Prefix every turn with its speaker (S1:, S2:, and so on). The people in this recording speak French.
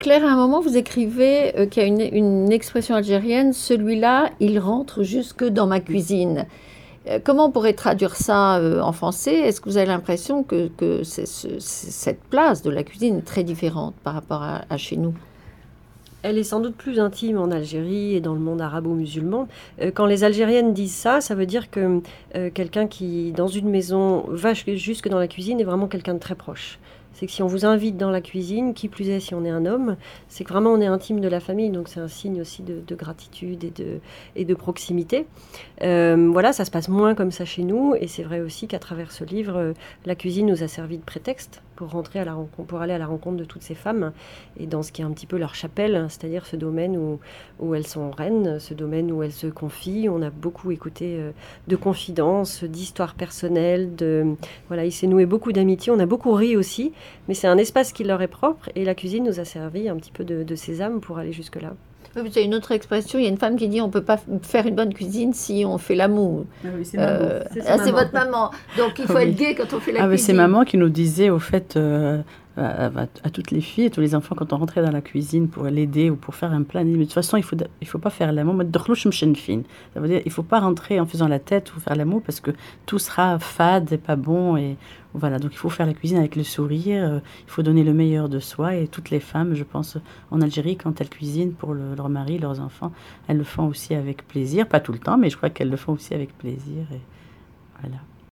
S1: Claire, à un moment, vous écrivez qu'il y a une expression algérienne, celui-là, il rentre jusque dans ma cuisine. Comment on pourrait traduire ça en français? Est-ce que vous avez l'impression que cette place de la cuisine est très différente par rapport à chez nous?
S2: Elle est sans doute plus intime en Algérie et dans le monde arabo-musulman. Quand les Algériennes disent ça, ça veut dire que quelqu'un qui, dans une maison, va jusque dans la cuisine est vraiment quelqu'un de très proche. C'est que si on vous invite dans la cuisine, qui plus est si on est un homme, c'est que vraiment on est intime de la famille, donc c'est un signe aussi de gratitude et de proximité. Voilà, ça se passe moins comme ça chez nous, et c'est vrai aussi qu'à travers ce livre, la cuisine nous a servi de prétexte pour rentrer à la rencontre, pour aller à la rencontre de toutes ces femmes, et dans ce qui est un petit peu leur chapelle, c'est-à-dire ce domaine où elles sont reines, ce domaine où elles se confient. On a beaucoup écouté de confidences, d'histoires personnelles, voilà, il s'est noué beaucoup d'amitié. On a beaucoup ri aussi, mais c'est un espace qui leur est propre, et la cuisine nous a servi un petit peu de sésame pour aller jusque-là.
S1: Oui, c'est une autre expression. Il y a une femme qui dit on ne peut pas faire une bonne cuisine si on fait l'amour.
S3: Ah oui, c'est maman.
S1: C'est votre maman. Donc il
S3: Ah
S1: faut être
S3: oui.
S1: gai quand on fait la
S3: Ah oui, c'est
S1: cuisine.
S3: maman qui nous disait, au fait, à toutes les filles et tous les enfants, quand on rentrait dans la cuisine pour l'aider ou pour faire un plat, elle dit, mais de toute façon, il faut pas faire l'amour. Mais دخلوش مشنفين. Ça veut dire, il faut pas rentrer en faisant la tête ou faire l'amour parce que tout sera fade et pas bon. Et voilà, donc il faut faire la cuisine avec le sourire. Il faut donner le meilleur de soi. Et toutes les femmes, je pense, en Algérie, quand elles cuisinent pour leur mari, leurs enfants, elles le font aussi avec plaisir. Pas tout le temps, mais je crois qu'elles le font aussi avec plaisir. Et voilà.